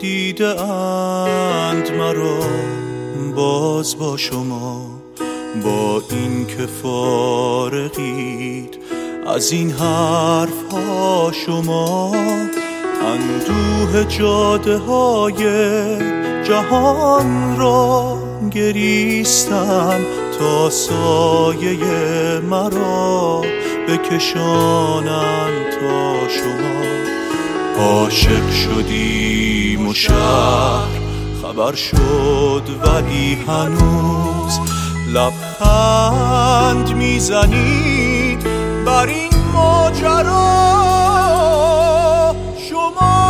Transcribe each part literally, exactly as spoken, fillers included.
دیده اند مرا باز با شما، با این که فارغید از این حرف ها شما. اندوه جاده های جهان را گریستم تا سایه مرا بکشانند تا شما. عاشق شدیم و شهر خبر شد ولی هنوز لبخند میزنید بر این ماجرا شما.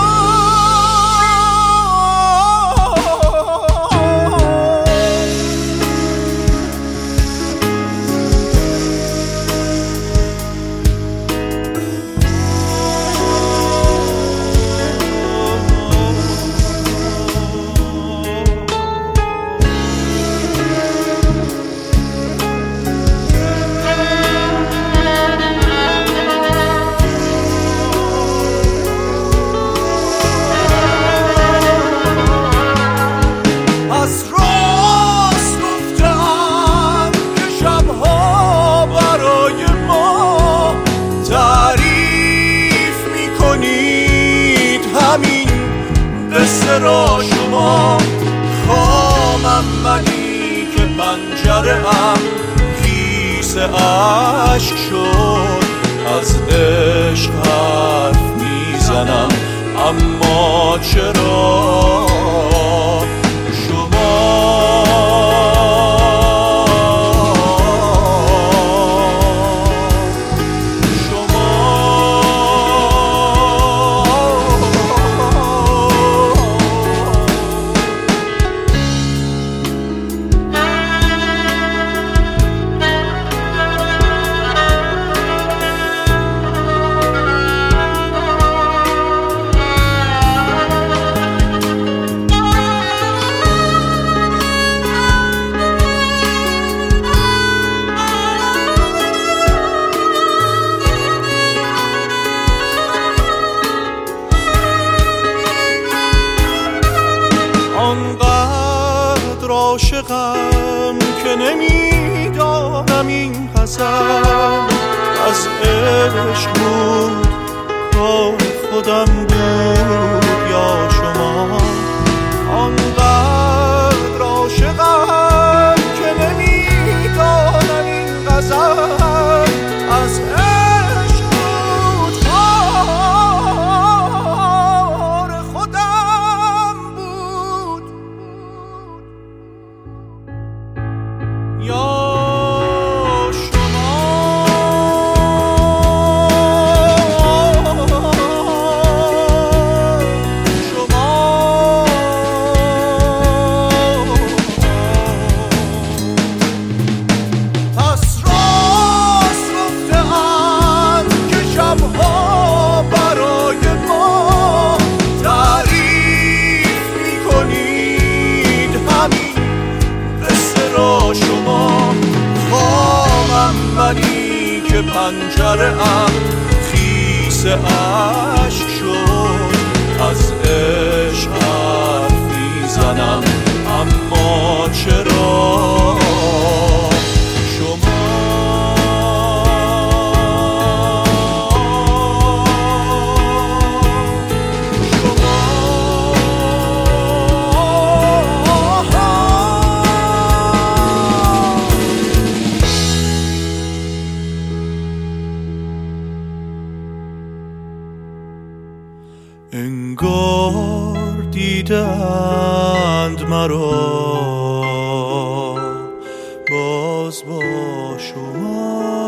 قصه را شما خامم منی که پنجره ام کیسه اشک شد. از عشق حرف میزنم اما چرا آنقدر عاشقم که نمیدانم این غزل از عشق بود کار خودم بود یا شما. آنقدر عاشقم که نمیدانم این غزل از عشق بود کار خودم بود یا شما خامم منی که پنجره ام خیسه اشک شد. از عشق حرف میزنم اما چرا شما. انگار دیدند مرا باز با شما.